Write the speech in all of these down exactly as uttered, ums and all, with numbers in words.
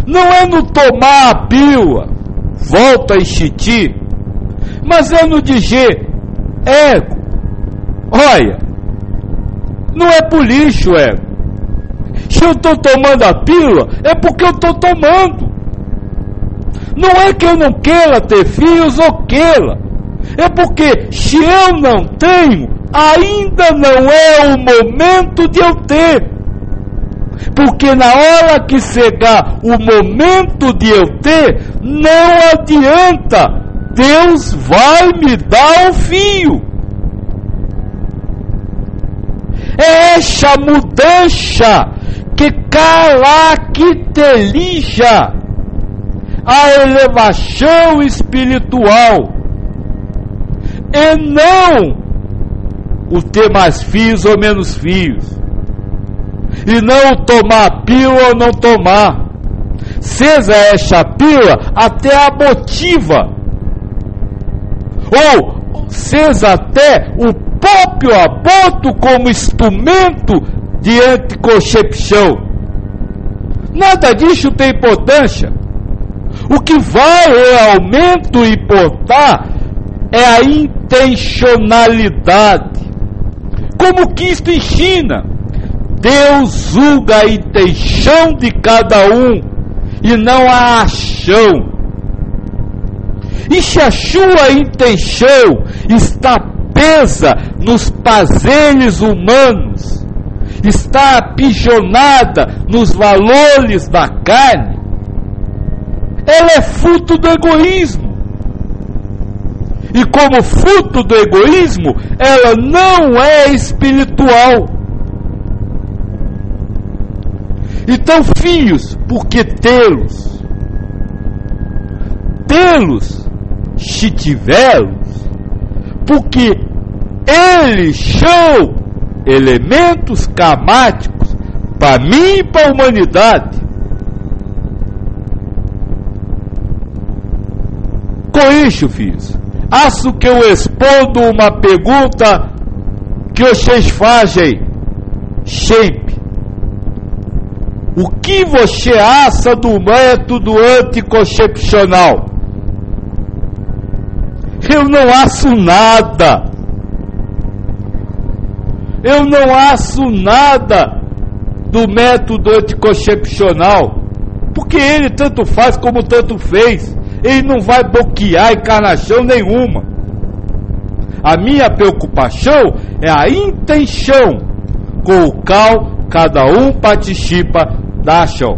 não é no tomar a pílula, volta a enxitir, mas é no dizer ego. Olha, não é por lixo, ego. Se eu estou tomando a pílula, é porque eu estou tomando. Não é que eu não queira ter filhos ou queira. É porque se eu não tenho, ainda não é o momento de eu ter. Porque na hora que chegar o momento de eu ter, não adianta, Deus vai me dar um filho. É essa mudança que caracteriza a elevação espiritual, e não o ter mais filhos ou menos filhos, e não o tomar pílula ou não tomar. Seja essa pílula até abortiva, ou seja até o próprio aborto como instrumento de anticoncepção. Nada disso tem importância. O que vai realmente importar é a intencionalidade. Como Cristo ensina, Deus julga a intenção de cada um e não a ação. E se a sua intenção está presa nos prazeres humanos, está aprisionada nos valores da carne, ela é fruto do egoísmo. E como fruto do egoísmo, ela não é espiritual. Então, filhos, por que tê-los? Tê-los, se tiver-los, porque eles são elementos karmáticos para mim e para a humanidade. Com isso, filhos, acho que eu respondo uma pergunta que vocês fazem sempre. O que você acha do método anticoncepcional? Eu não acho nada. Eu não acho nada do método anticoncepcional, porque ele tanto faz como tanto fez. Ele não vai bloquear encarnação nenhuma. A minha preocupação é a intenção com o qual cada um participa da ação.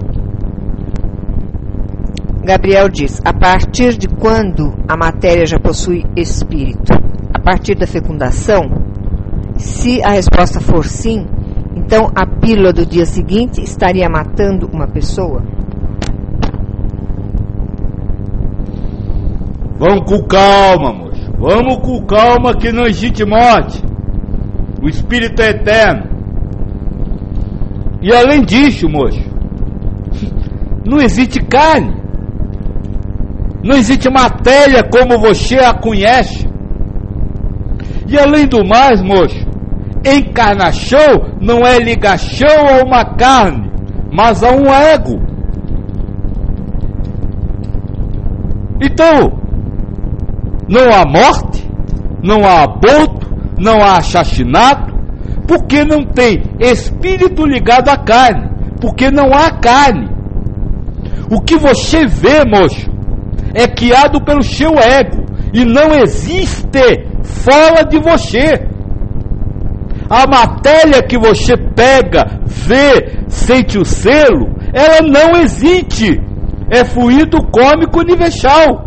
Gabriel diz: a partir de quando a matéria já possui espírito? A partir da fecundação? Se a resposta for sim, então a pílula do dia seguinte estaria matando uma pessoa? Vamos com calma, moço. Vamos com calma, que não existe morte. O espírito é eterno. E além disso, moço, não existe carne. Não existe matéria como você a conhece. E além do mais, moço, encarnação não é ligação a uma carne, mas a um ego. Então, não há morte, não há aborto, não há assassinato, porque não tem espírito ligado à carne, porque não há carne. O que você vê, moço, é criado pelo seu ego e não existe fora de você. A matéria que você pega, vê, sente o selo, ela não existe. É fluido cômico universal.